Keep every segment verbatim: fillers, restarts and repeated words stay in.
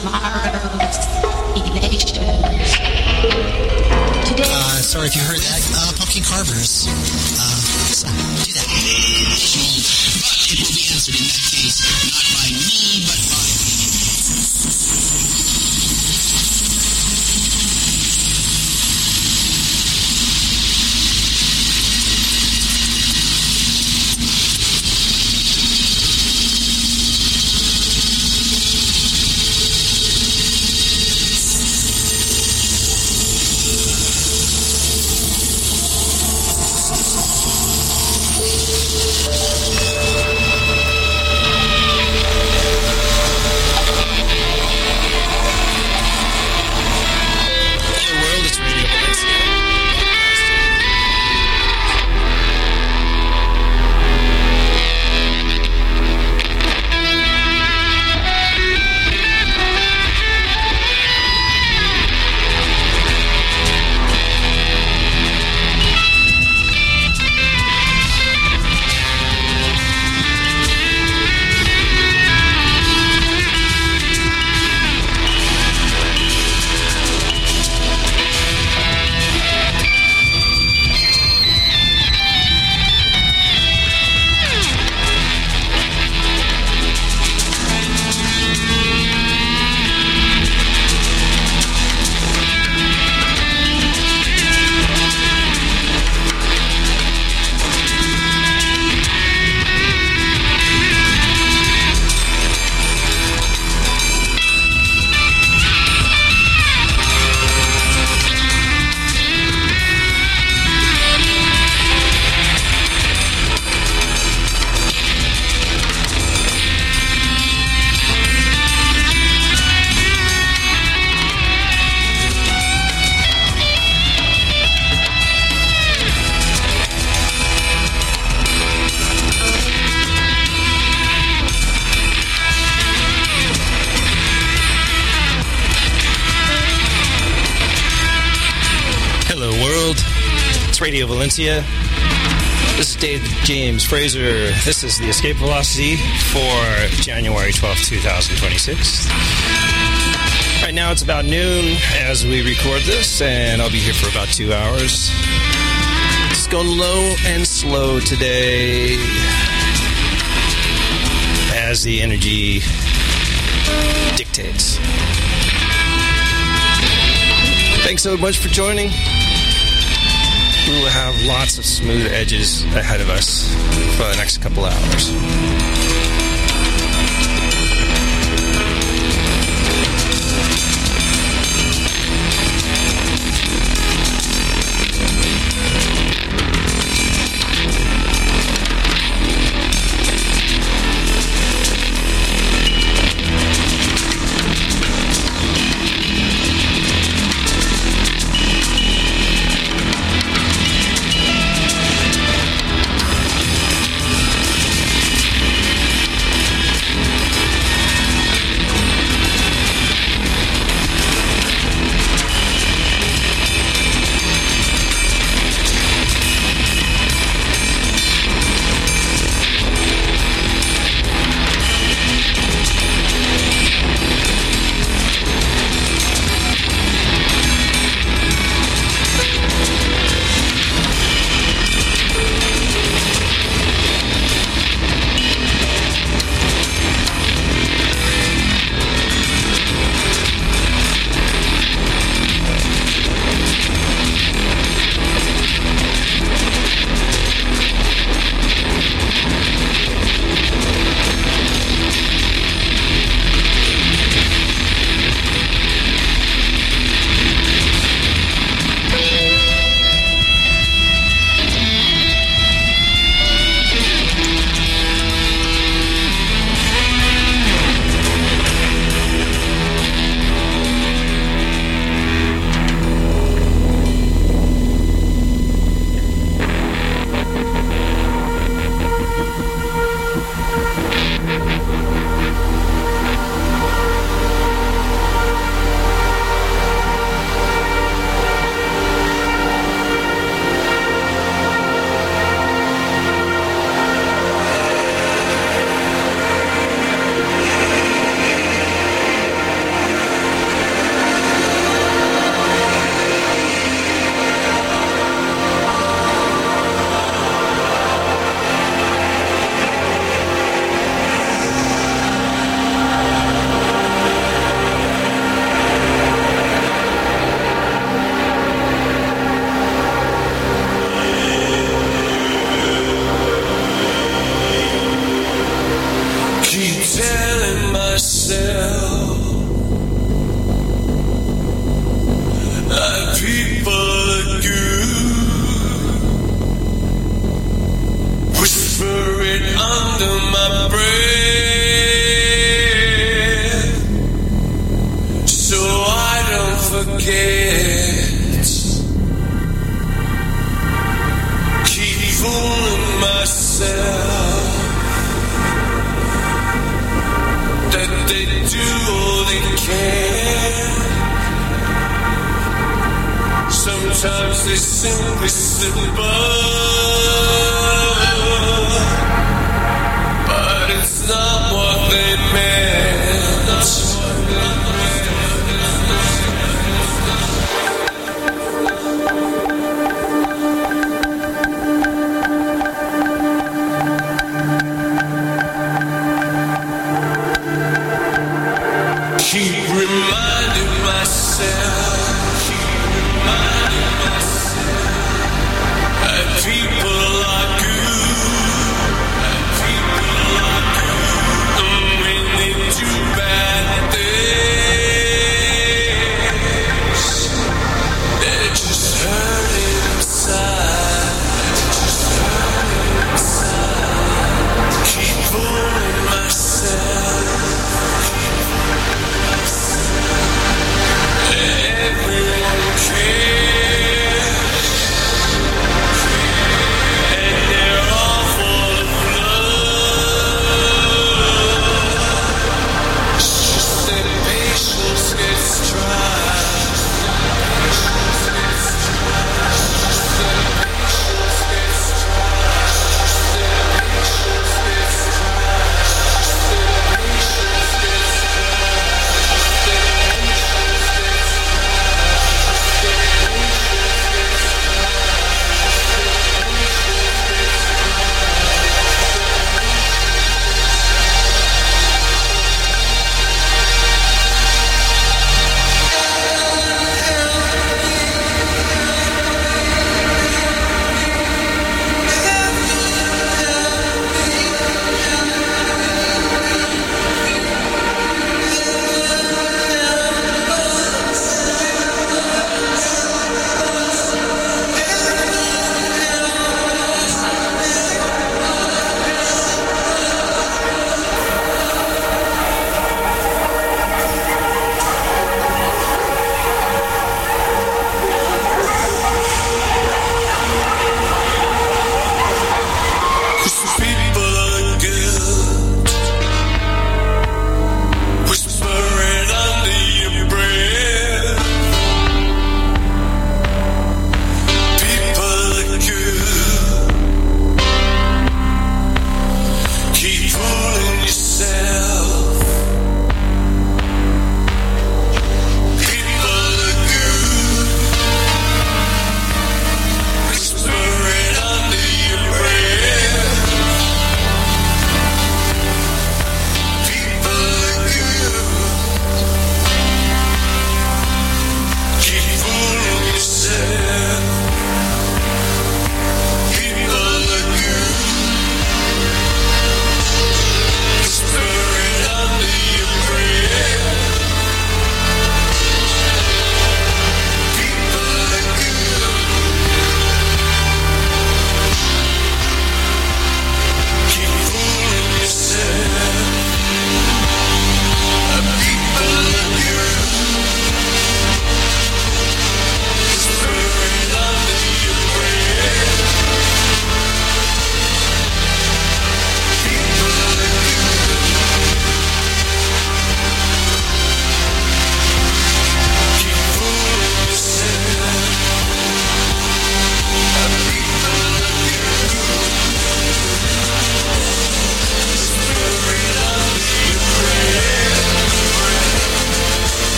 Uh, sorry if you heard that. Uh, Pumpkin Carvers. Uh, so, do that. But it will be answered in that case, not by me, but by... Radio Valencia. This is Dave James Fraser. This is the Escape Velocity for January twelfth, twenty twenty-six. Right now it's about noon as we record this, and I'll be here for about two hours. It's going low and slow today as the energy dictates. Thanks so much for joining. We will have lots of smooth edges ahead of us for the next couple hours. forget. Keep fooling myself that they do all they can. Sometimes they simply slip by, but it's not what they meant. Keep reminding myself, keep reminding myself that people are good, that people are good, and when they do bad things, they're just hurting inside, they're just hurting inside. Keep fooling myself. Everyone cares.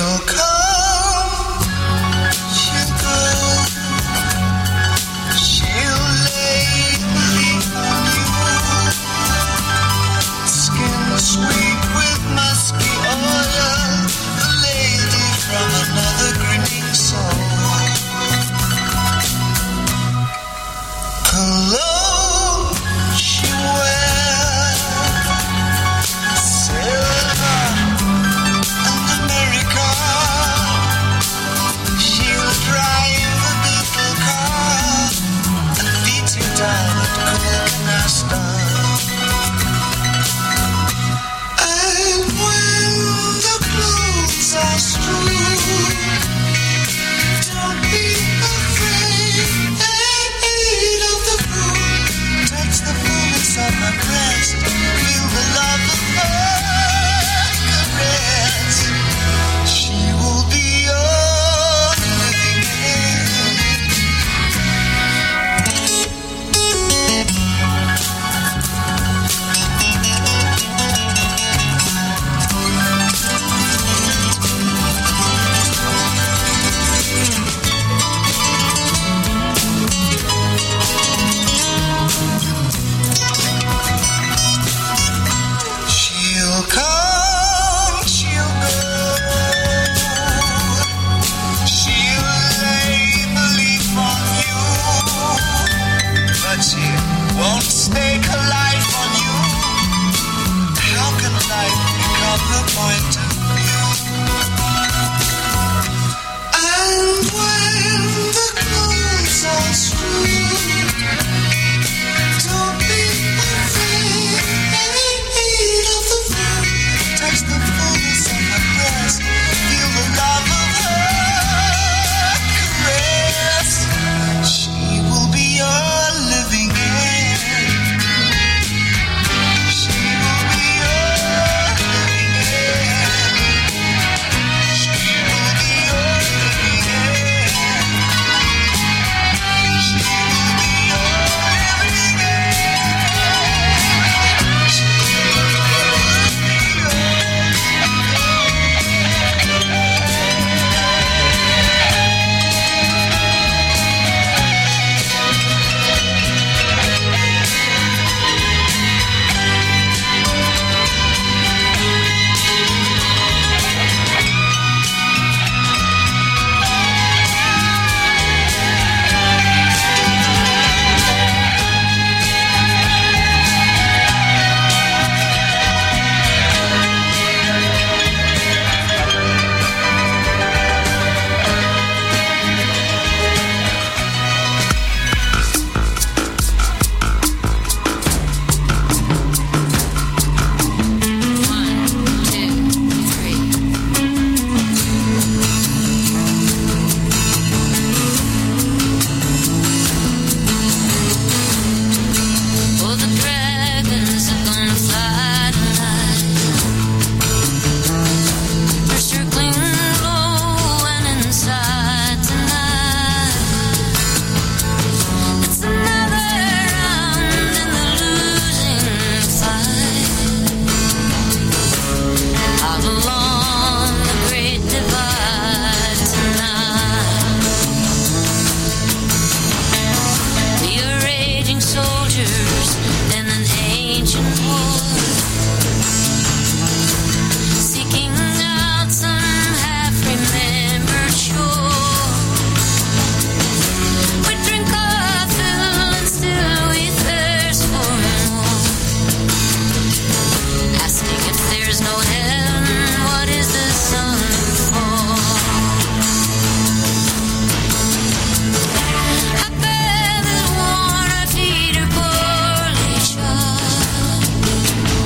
She'll come, she'll go, she'll lay beneath on you, skin sweet with musky oil, the lady from another grinning soul. Cologne she wears, silver and America. She'll drive a little car and beat you down at cool canasta. And when the clothes are strewn, don't be afraid of the moon. Touch the fullness of her crest, feel the love of her caress. She will be your living She'll come, she'll go, she'll lay the leaf on you, but she won't stake her life on you. How can life become the point of view? And when the clothes are strewn, don't be afraid of the moon. Touch the fullness of her breast, feel the love of her caress. She will be your living end. She will be your living end. She will be your living end. She will be your living end. She will be your Oh, the dragons are gonna fly tonight. They're circling low and inside tonight. It's another round in the losing fight. Out along the great divide tonight. We are raging soldiers in an ancient war, seeking out some half-remembered shore. We drink our fill and still we thirst for more, asking if there's no heaven, what is the sun for? I bear this worn, our feet are poorly shod.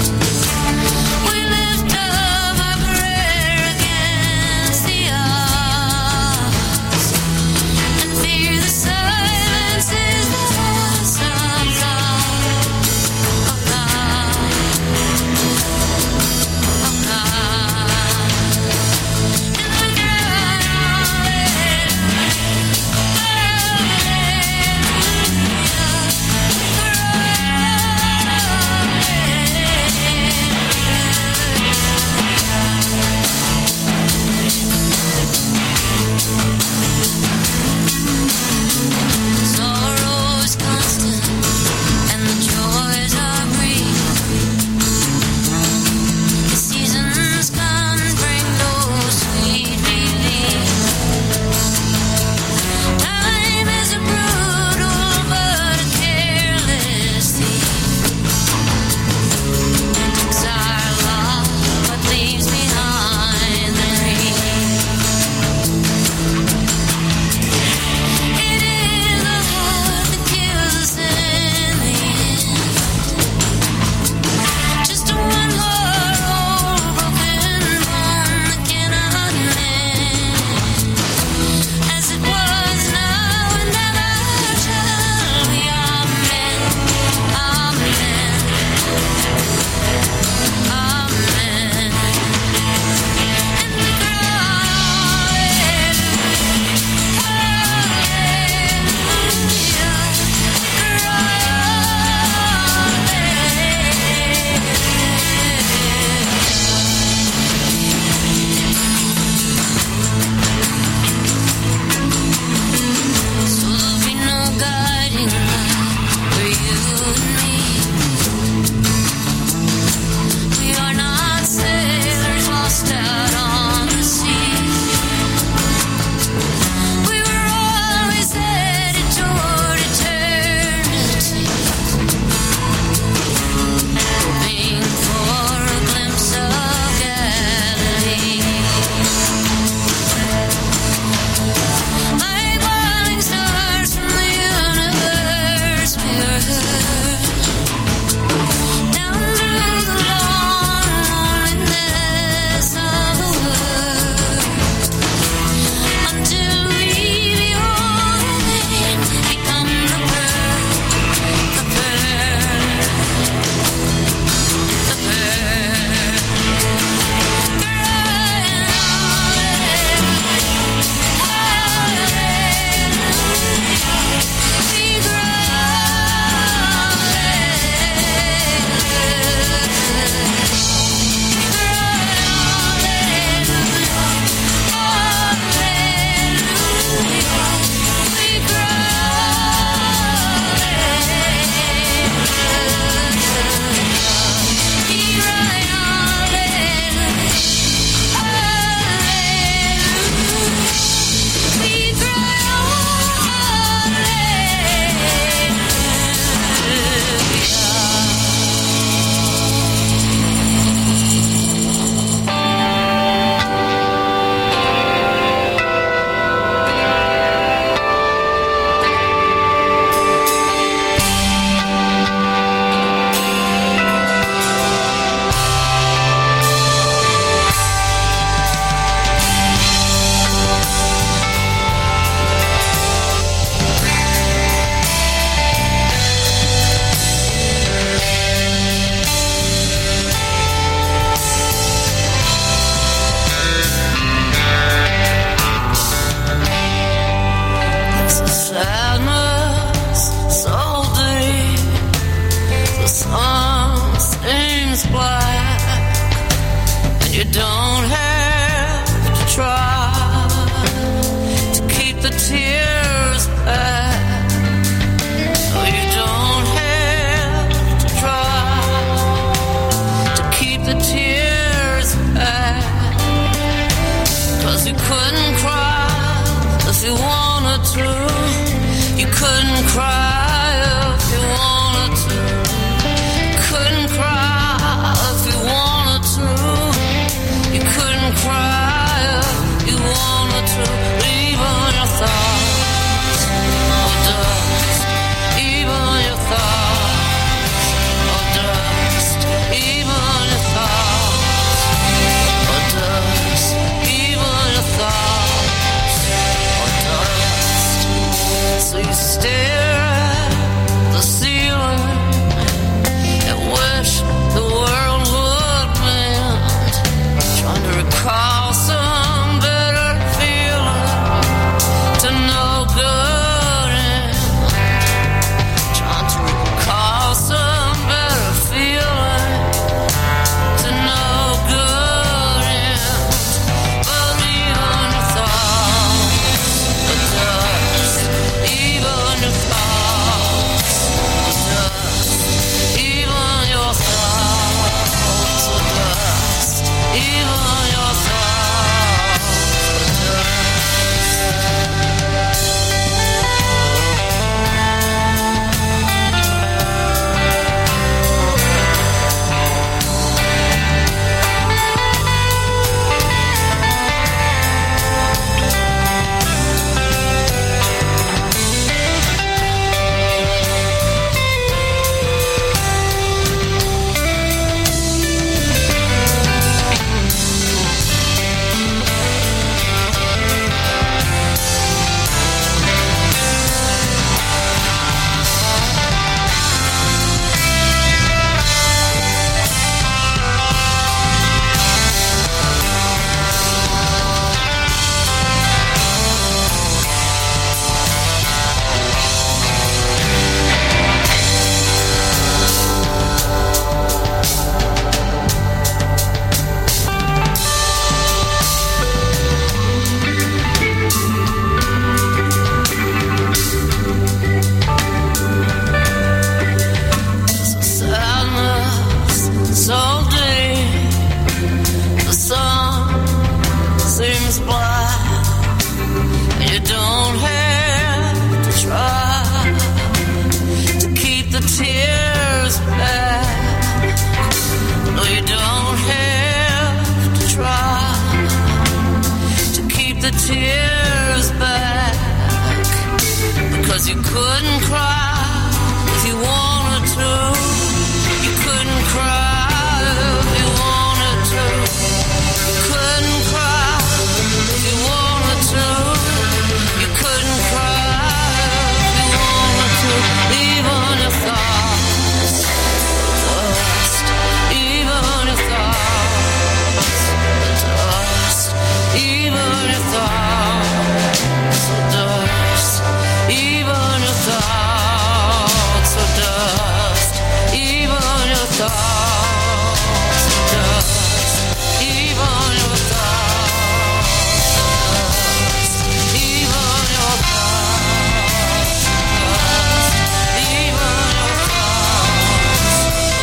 couldn't cry if you wanted to. You couldn't cry if you wanted to. You couldn't cry if you wanted to. You couldn't cry if you wanted to. Even your thoughts dust. Even your thoughts dust. Even your thoughts dust. Even your thoughts are dust. Even your thoughts are dust. Even your thoughts are dust. Even your thoughts are dust. Even your thoughts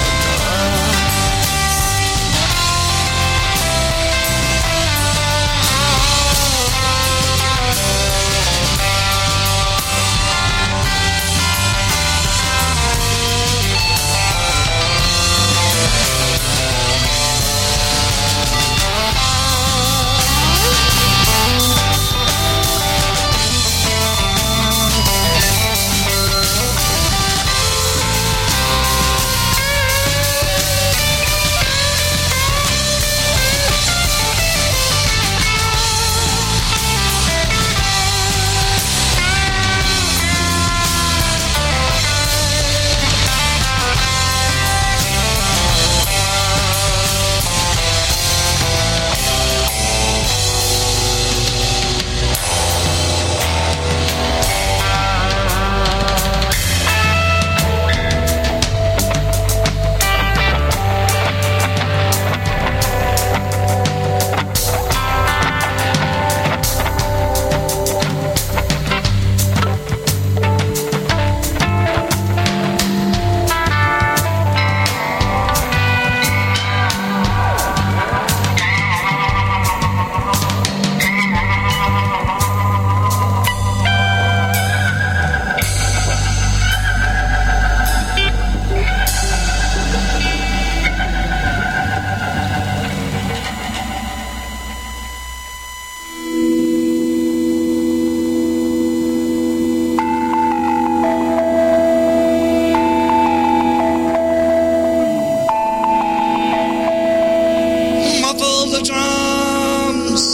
muffle the drums.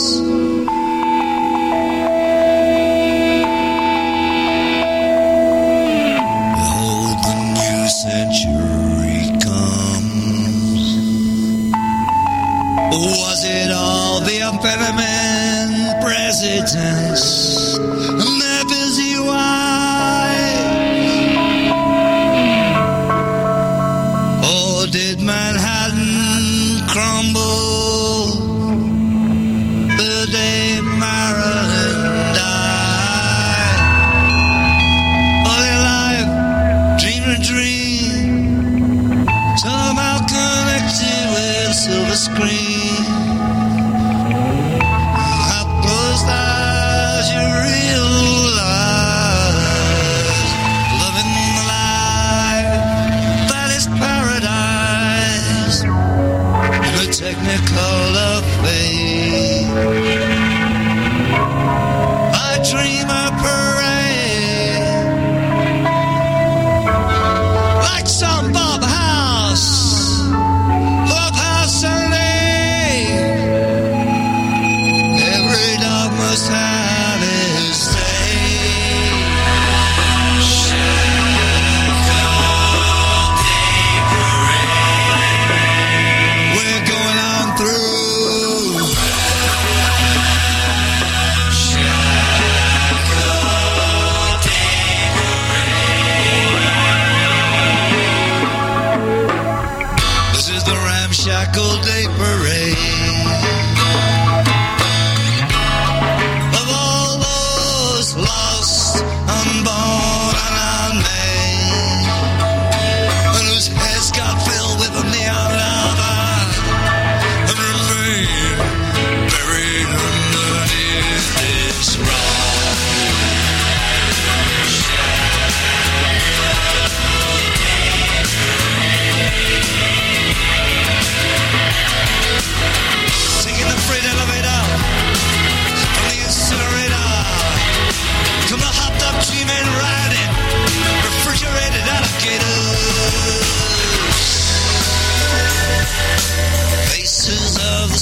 Behold, the new century comes. Was it all the impediment presidents and their busy wives? Or did Manhattan crumble the day Marilyn died? Only life, dream a dream, somehow connected with a silver screen. How close eyes you realize, loving the life that is paradise. The technicolor fade. I dream a parade like some Bob House, Bob House Sunday.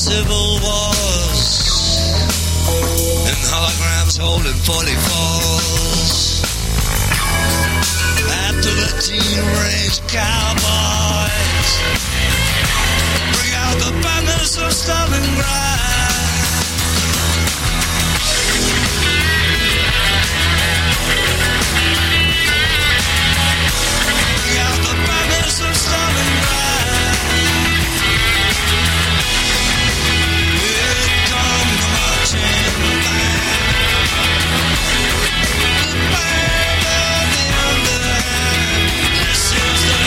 civil wars and holograms holding forty-fours. After the teen-range cowboys bring out the banners of Stalingrad. Bring out the banners of Stalingrad. Here come the marching band. The band of the underhand. This is the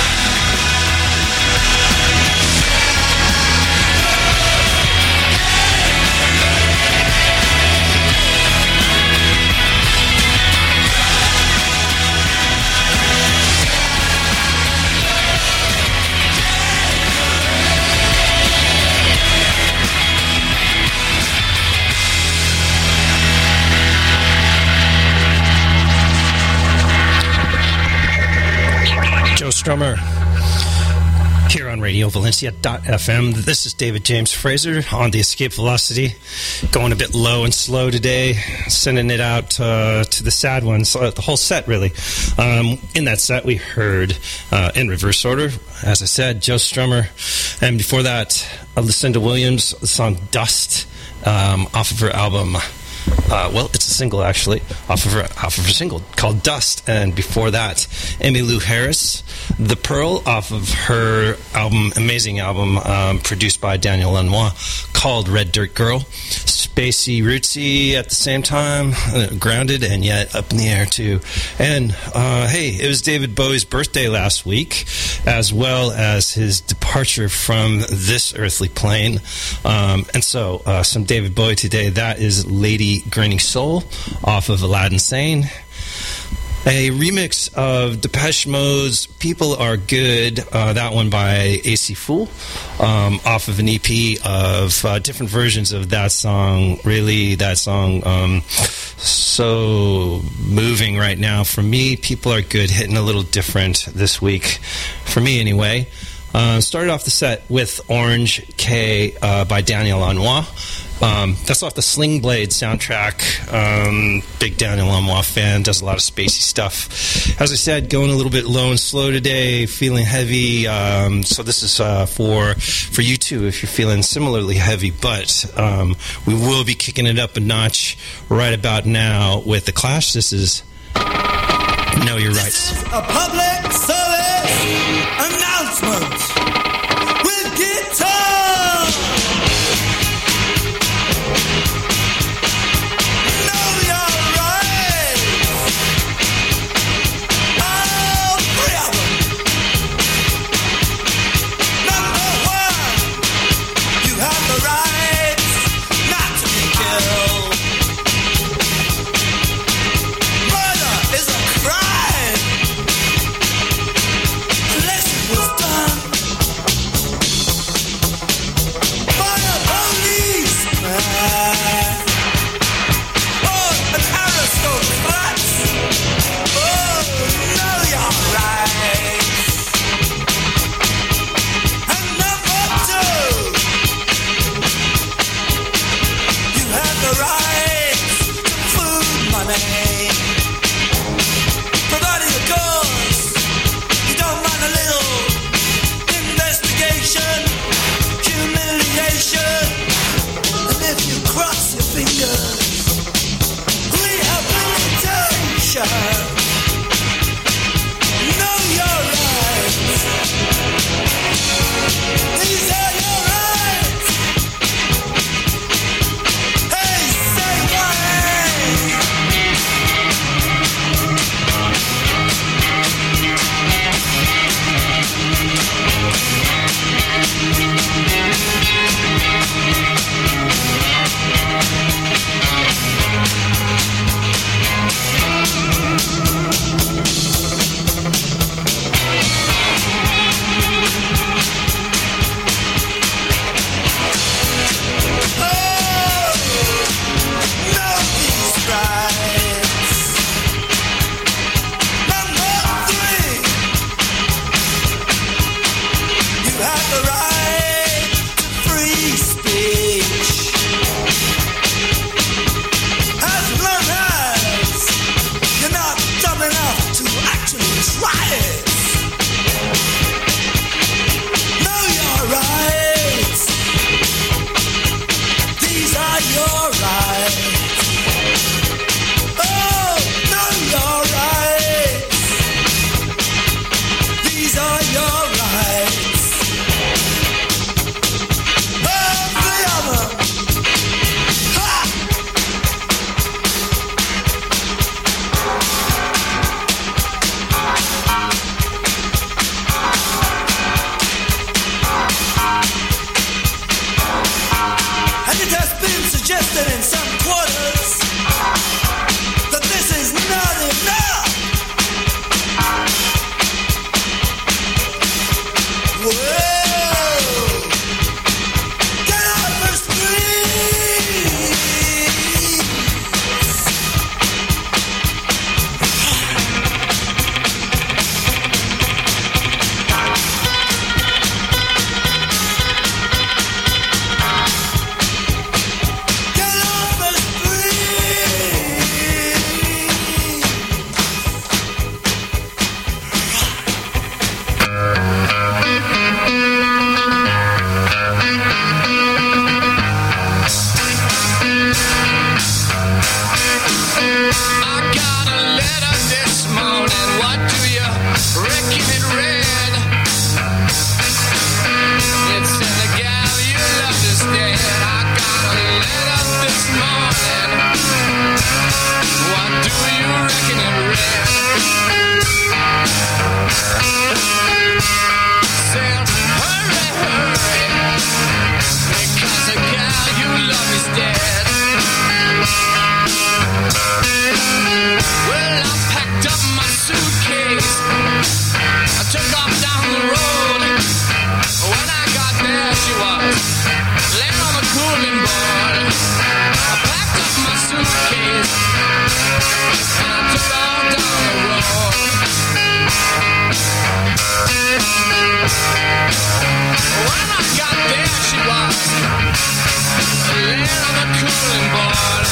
Joe Strummer here on Radio Valencia dot f m. This is David James Fraser on the Escape Velocity, going a bit low and slow today, sending it out uh, to the sad ones, uh, the whole set really. Um, in that set we heard, uh, in reverse order, as I said, Joe Strummer, and before that uh, Lucinda Williams, the song Dust, um, off of her album. Uh, well, it's a single actually, off of her off of her single called Dust, and before that, Emmylou Harris, The Pearl, off of her album, amazing album, um, produced by Daniel Lanois, called Red Dirt Girl. Spacey, rootsy at the same time, uh, grounded and yet up in the air too. And uh, hey, it was David Bowie's birthday last week, as well as his departure from this earthly plane. Um, and so, uh, some David Bowie today. That is Lady Grinning Soul off of Aladdin Sane. A remix of Depeche Mode's People Are Good, uh, that one by A C Fool, um, off of an E P of uh, different versions of that song. Really, that song, um, so moving right now. For me, People Are Good, hitting a little different this week. For me, anyway. Uh, started off the set with Orange K uh, by Daniel Lanois. Um, that's off the Sling Blade soundtrack. Um, big Daniel Lanois fan, does a lot of spacey stuff. As I said, going a little bit low and slow today, feeling heavy. Um, so this is uh, for for you too, if you're feeling similarly heavy. But um, we will be kicking it up a notch right about now with The Clash. This is Know Your Rights. This is a public service announcement with guitar. your rights. Of the other. Ha! And it has been suggested in some quarters that this is not enough. Whoa! Get off the street! Get off the I got a letter this morning. What do you reckon it read? It said the gal you loved is dead. I got a letter this morning. What do you reckon it read? Said hurry, hurry, because the gal you love is dead. Well, I packed up my suitcase. I took off down the road. When I got there, she was laying on the cooling board. I packed up my suitcase and I took off down the road. When I got there, she was laying on the cooling board.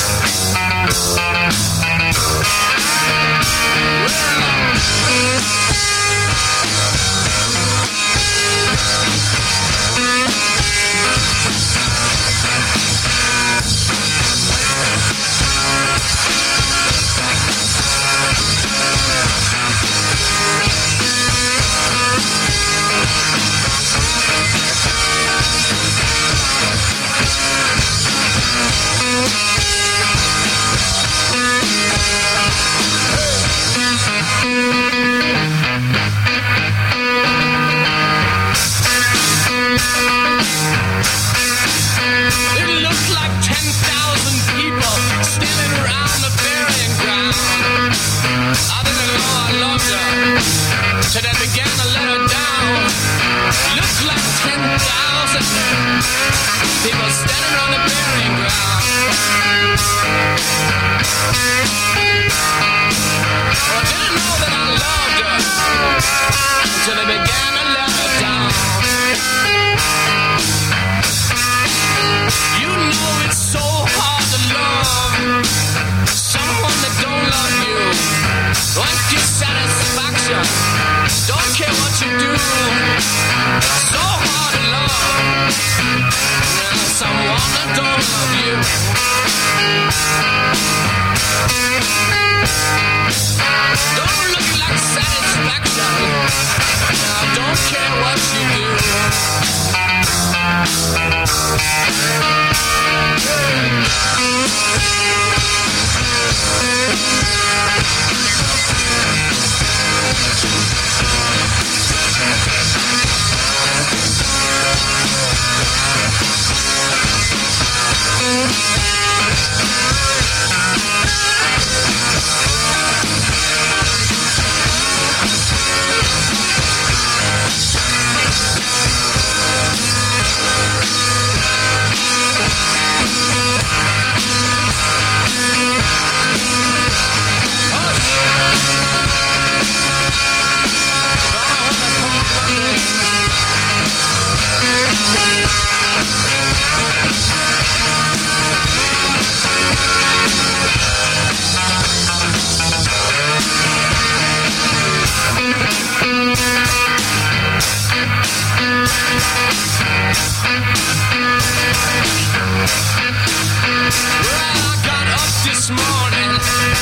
It looked like ten thousand people standing around the burying ground. I didn't know I loved her till they began to let her down. Looked like ten thousand people standing around the burying ground. Well, I didn't know that I loved her until they began to let her down. You know it's so hard to love someone that don't love you. Won't get satisfaction, don't care what you do. So hard to love someone that don't love you. Don't look like satisfaction, I don't care what you do.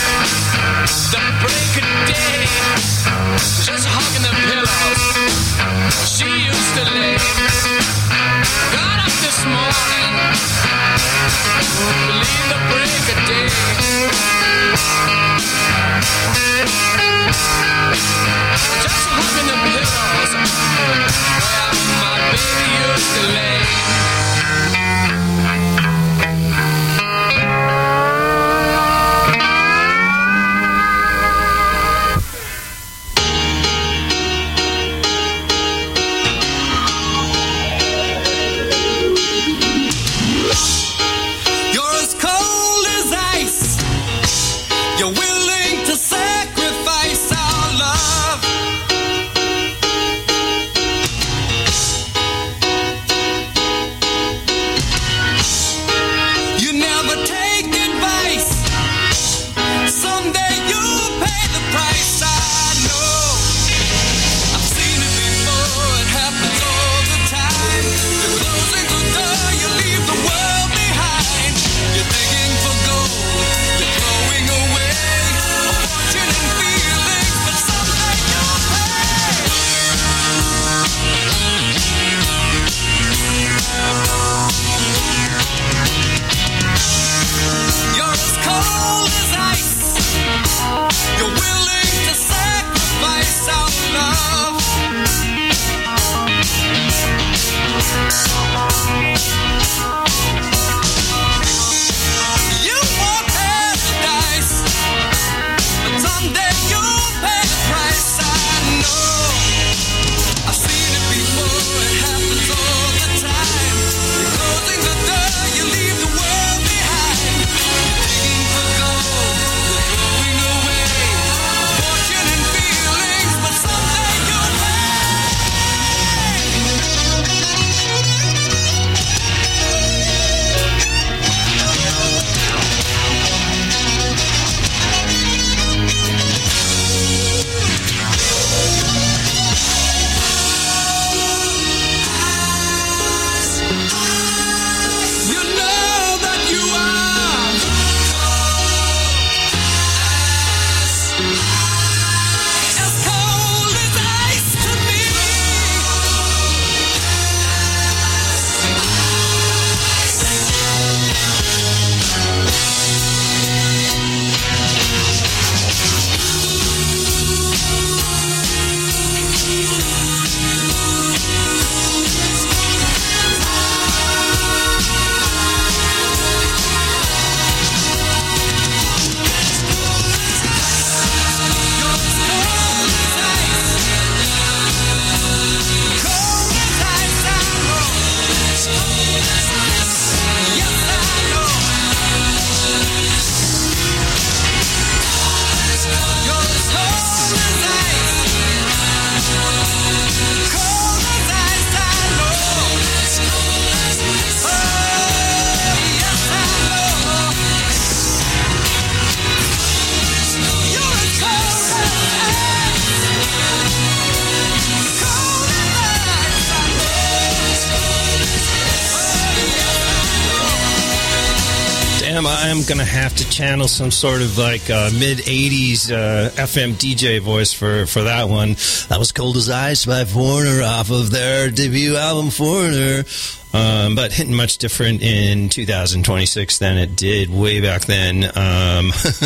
break of day, just hugging the pillows. see the break of day. Just hugging the pillows where my baby used to lay. I'm going to have to channel some sort of like uh, mid-eighties uh, F M D J voice for, for that one. That was Cold as Ice by Foreigner off of their debut album, Foreigner. Um, but hitting much different in two thousand twenty-six than it did way back then. Um,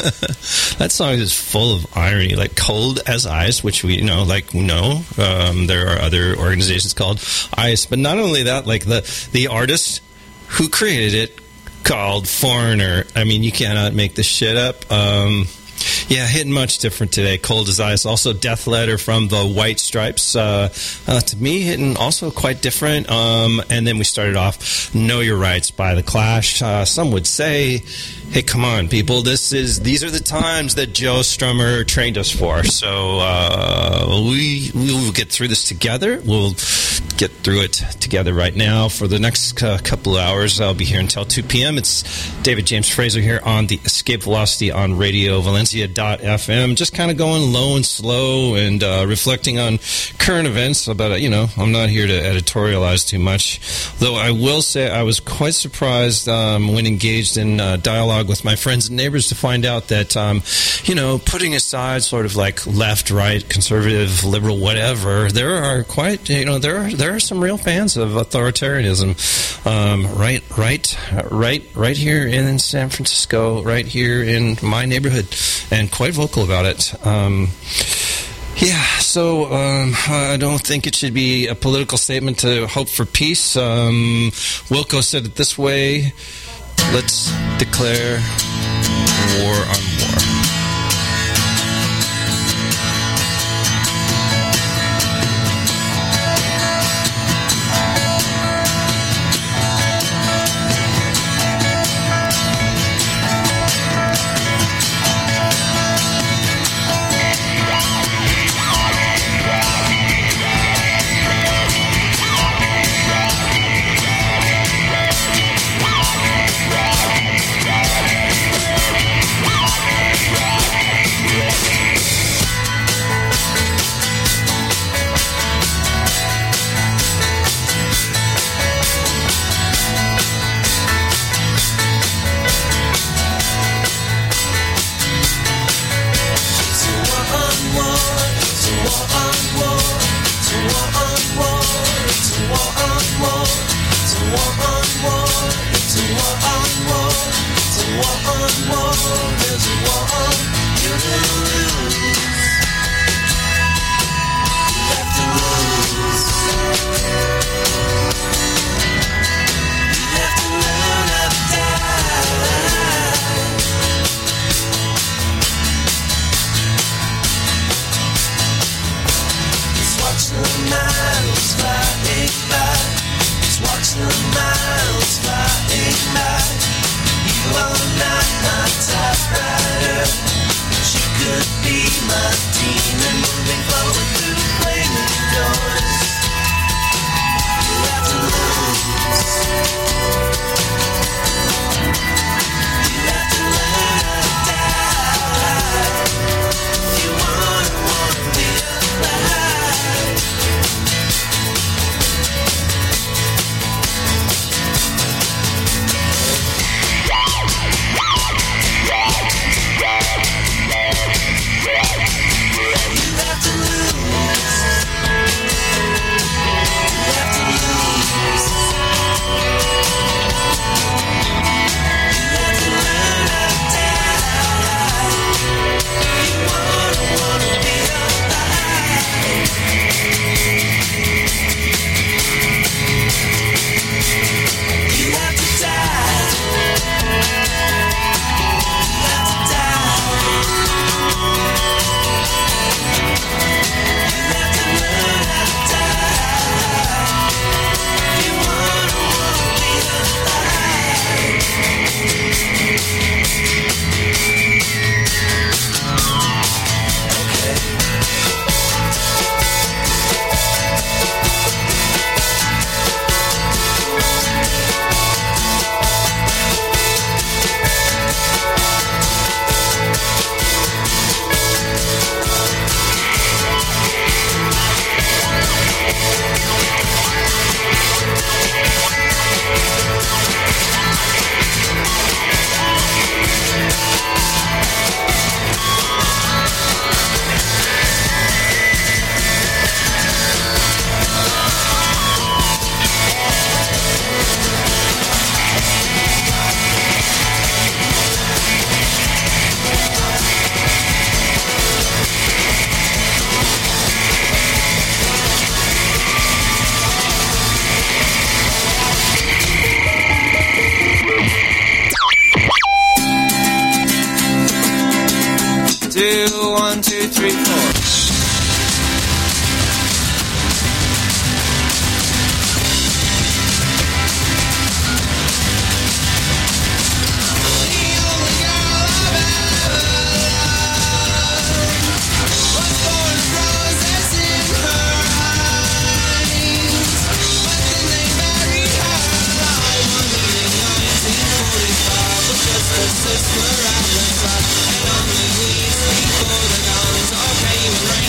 that song is full of irony, like Cold as Ice, which we, you know, like, know. Um, there are other organizations called ICE. But not only that, like the, the artist who created it called Foreigner. I mean, you cannot make this shit up. Um, yeah, hitting much different today. Cold as Ice. Also, Death Letter from the White Stripes. Uh, uh, to me, hitting also quite different. Um, and then we started off Know Your Rights by The Clash. Uh, some would say, hey, come on, people. This is these are the times that Joe Strummer trained us for. So uh, we we will get through this together. We'll get through it together right now. For the next uh, couple of hours, I'll be here until two p.m. It's David James Fraser here on the Escape Velocity on Radio Valencia dot f m. Just kind of going low and slow and uh, reflecting on current events. But, uh, you know, I'm not here to editorialize too much. Though I will say I was quite surprised um, when engaged in uh, dialogue with my friends and neighbors to find out that, um, you know, putting aside sort of like left, right, conservative, liberal, whatever, there are quite, you know, there are there are some real fans of authoritarianism, um, right, right, right, right here in San Francisco, right here in my neighborhood, and quite vocal about it. Um, yeah, so um, I don't think it should be a political statement to hope for peace. Um, Wilco said it this way: "Let's declare war on war." two, one, two, three, four. Sister, I was and only we sleep for the guns. Okay, we're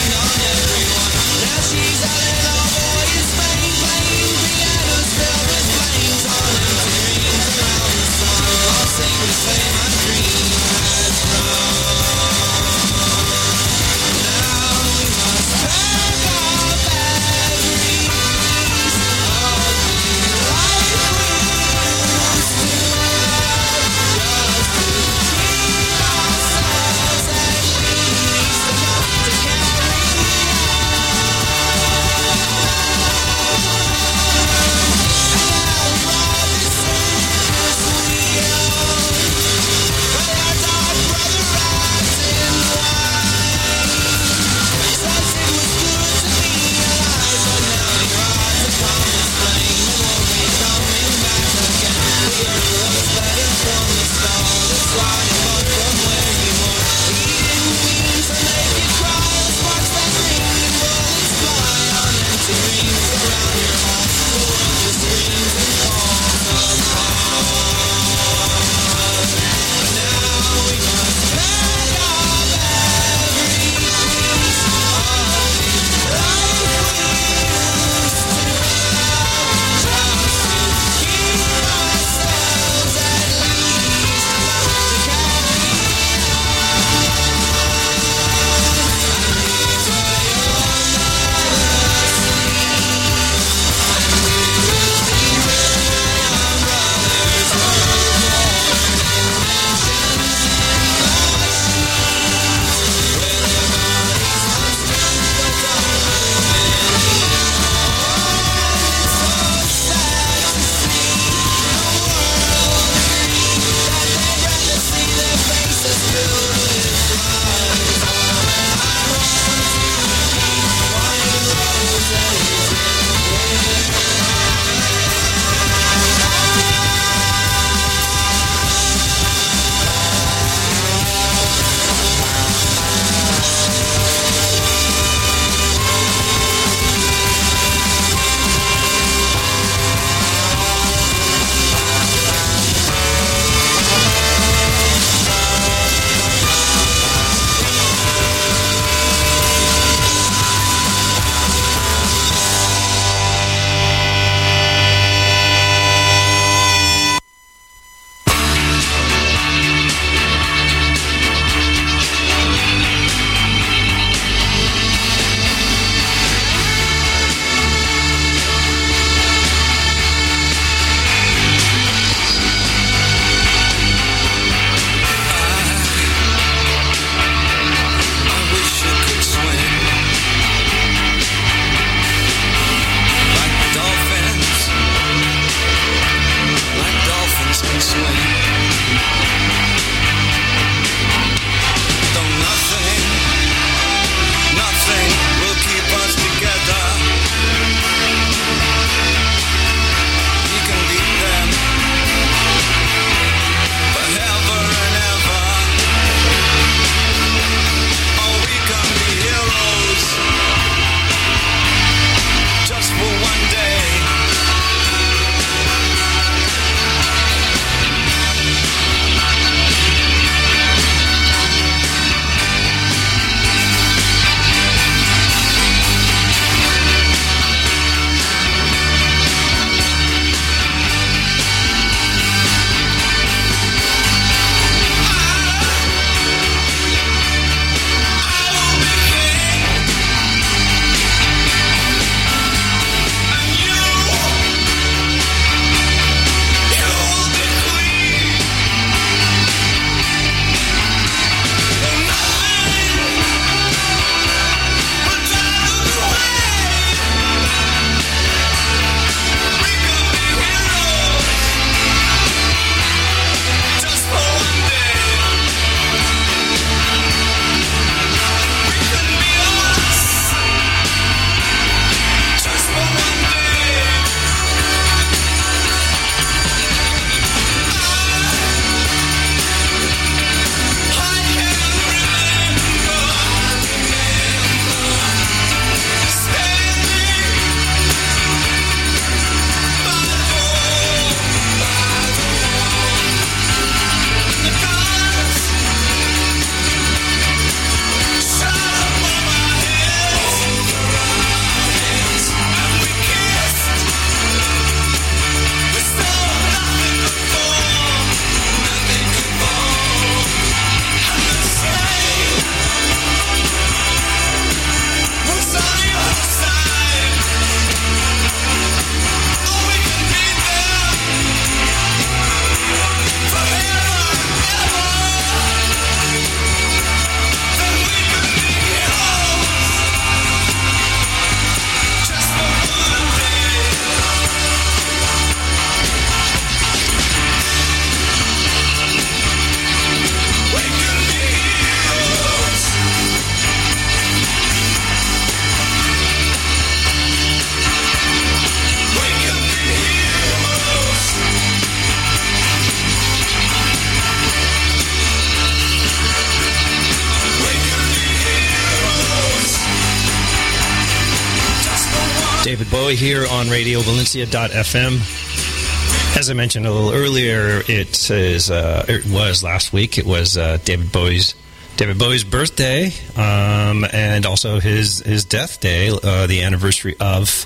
David Bowie here on Radio Valencia dot f m. As I mentioned a little earlier, it is uh, it was last week. It was uh, David Bowie's David Bowie's birthday, um, and also his his death day, uh, the anniversary of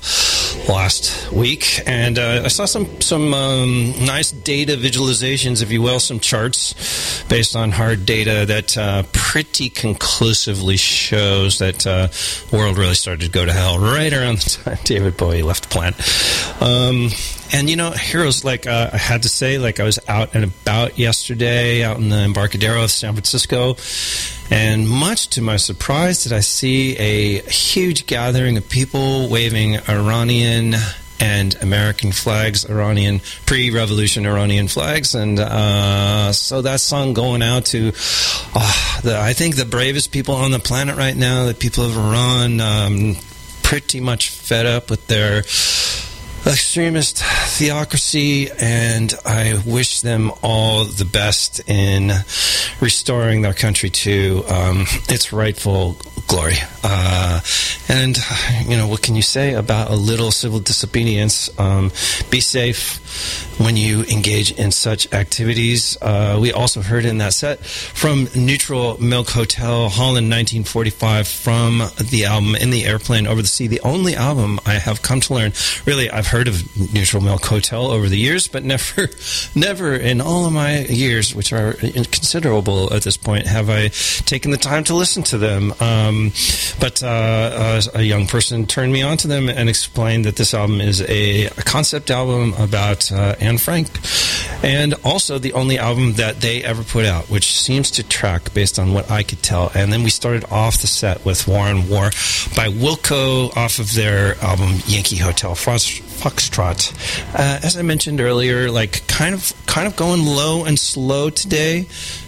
last week. And uh, I saw some some um, nice data visualizations, if you will, some charts based on hard data that uh, pretty conclusively shows that uh, the world really started to go to hell right around the time David Bowie left the planet. Um, and, you know, heroes, like uh, I had to say, like I was out and about yesterday, out in the Embarcadero of San Francisco, and much to my surprise did I see a huge gathering of people waving Iranian and American flags, Iranian, pre-revolution Iranian flags. And uh, so that song going out to, uh, the, I think, the bravest people on the planet right now, the people of Iran, um, pretty much fed up with their extremist theocracy, and I wish them all the best in restoring their country to um, its rightful glory. Uh, and, you know, what can you say about a little civil disobedience? Um, be safe when you engage in such activities. Uh, we also heard in that set from Neutral Milk Hotel, Holland, nineteen forty-five, from the album In the Airplane Over the Sea, the only album I have come to learn. Really, I've heard of Neutral Milk Hotel over the years, but never, never in all of my years, which are considerable at this point, have I taken the time to listen to them. Um, but uh, uh, a young person turned me on to them and explained that this album is a, a concept album about uh, Anne Frank, and also the only album that they ever put out, which seems to track based on what I could tell. And then we started off the set with War on War by Wilco off of their album Yankee Hotel Foxtrot. Uh, as I mentioned earlier, like kind of kind of going low and slow today.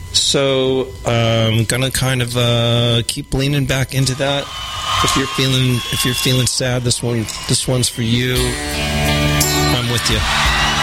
So I'm um, gonna kind of uh, keep leaning back into that. If you're feeling if you're feeling sad, this one this one's for you. I'm with you.